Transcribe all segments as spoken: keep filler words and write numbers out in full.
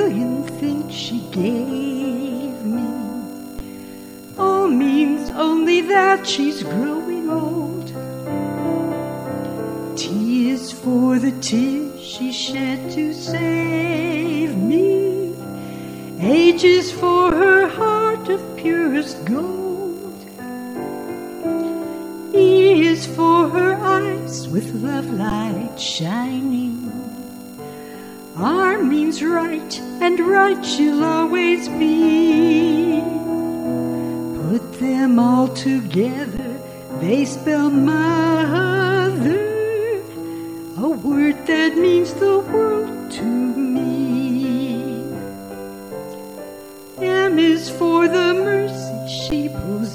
million things she gave me. O means only that she's growing old. T is for the tears she shed to save me. H is for her heart of purest gold. E is for her eyes with love light shining. R means right, and right she'll always be. Put them all together, they spell mother, a word that means the world to me. M is for the mercy she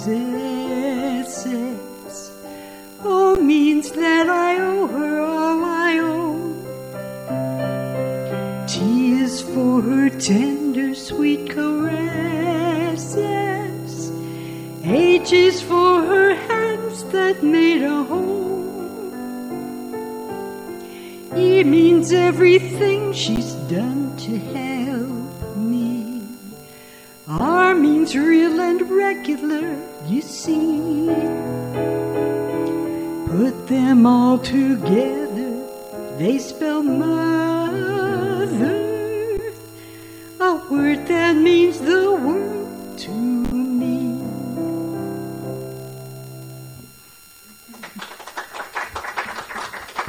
possesses. O means that I owe her all I owe. T is for her tender, sweet caresses. H is for her hands that made a home. E means everything she's done to help me. R means real and regular, you see. Put them all together, they spell mother,